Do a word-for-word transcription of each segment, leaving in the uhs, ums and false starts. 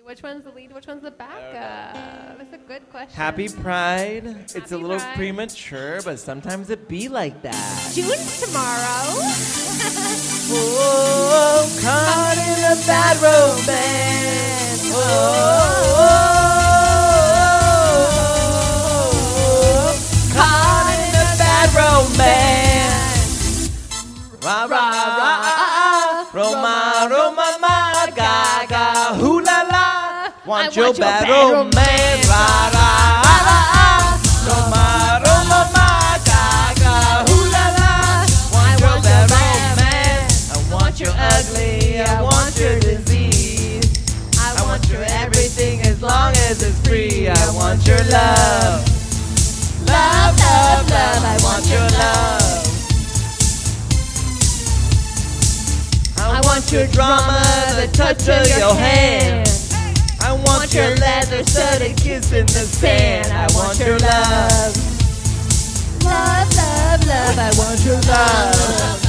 Which one's the lead? Which one's the backup? That's a good question. Happy Pride. It's Happy a little Pride. premature, but sometimes it be like that. June's tomorrow. Oh, caught in a bad romance. Oh, caught in a bad romance. Rah, rah, rah, Roma, Roma, ma, gaga, hoo la la. Want your bad romance. Rah, rah, rah, Roma, Roma, ma, gaga, hoo la la. Want your bad romance. I want your ugly. I want your disease. I want your everything as long as it's free. I want your love. Love, love, love. I want your love. I want your drama, the touch of your hand. I want your leather studded kiss in the sand. I want your love. Love, love, love. I want your love.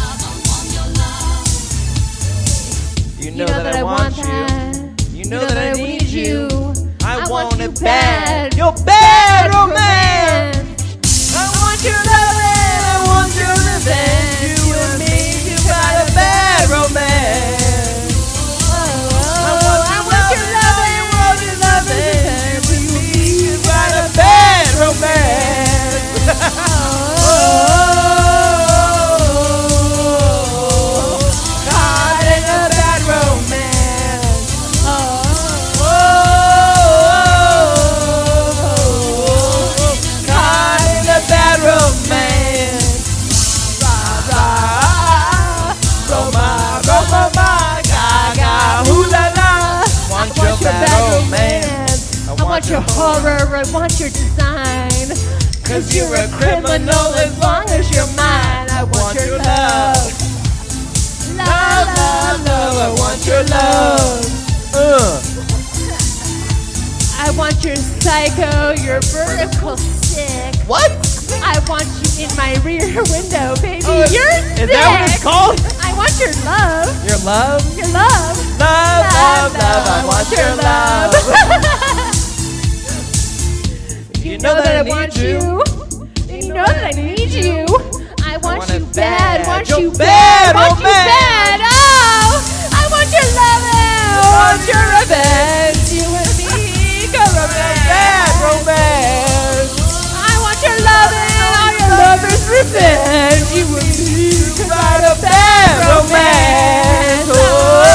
You know that I want you. You know that I need you. I want it bad. Your bad romance. I want your love and I want your revenge. You and me, you got a bad romance. I want your love and I want your loving. You and me, you got a bad romance. Oh, caught in a bad romance. Oh, caught in a bad romance. Rah, rah, Roma, Roma, ma, gaga, hoo la la. Want your bad romance. I want your horror, I want your design. Cause you're a criminal as long as you're mine. I want your love. Love, love, love. I want your love. Uh. I want your psycho, your vertical stick. What? I want you in my rear window, baby. Oh, is- You're is sick. that what it's called? I want your love. Your love? Your love. Love, love, love. I want your love. You know that I want you. You know that I need you. I want want you it bad. bad. Want Your you bad bad. Want you romance. bad. Oh, I want your love. I want your revenge. You and me, go romance. Bad romance. I want your love and all your lovers' revenge. You and me, Got a bad romance. Oh,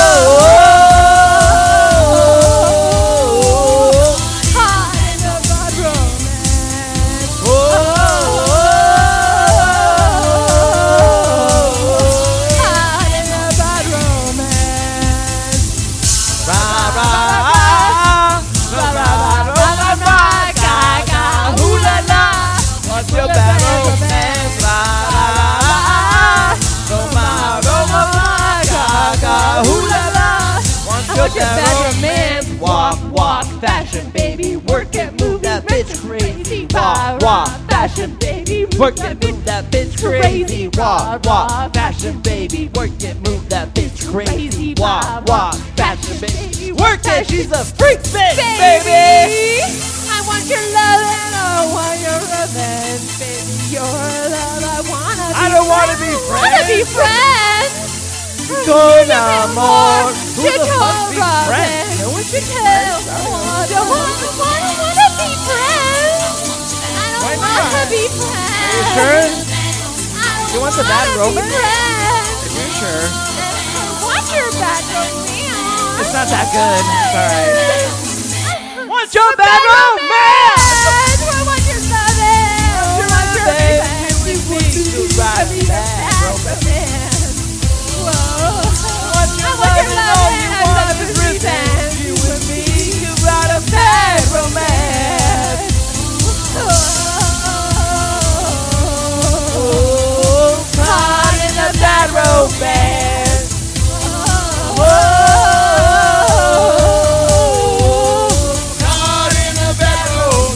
Caught in a bad romance. oh, Caught in a bad romance. Rah, rah, rah, rah, rah, rah, gaga, hoo la la. Want your bad romance. Rah, rah, Roma, Roma, gaga, hoo la la. Want I your want your bad bad romance. romance. Walk, walk, fashion, baby, work it, move that bitch crazy. Walk, walk, fashion, baby, work it, move that bitch crazy. Walk, walk, fashion, baby, work it, move that bitch crazy. Walk, walk, fashion, baby, work it. She's a freak bitch, baby. I want your love and I want your revenge, baby. Your love, I wanna be I don't wanna be friends. Wanna be friends. Con amor. Who You the fuck told be Robin. friends? No one You should be tell friends. I don't wanna, wanna, wanna be friends. I don't Why wanna not? be friends. You sure? I don't You want the wanna bad be romance? friends. If you're sure. I want your bad romance. It's not that good. It's alright. Want your Bad bad romance? romance. I want your love. I want your Baby, revenge. you and me, you ride Be the bad bad romance. romance. Whoa. Want I your want love your and love all and you I want love is is revenge. revenge. You and me, you ride a bad romance. Oh, caught in a bad romance. Oh, caught in a bad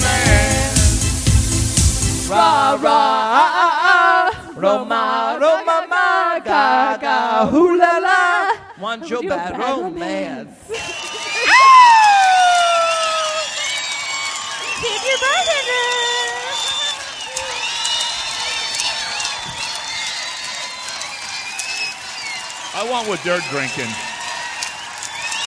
romance. Rah, rah, Roma, Roma, ma, gaga, hoo la la. Want your bad romance. I want what they're drinking.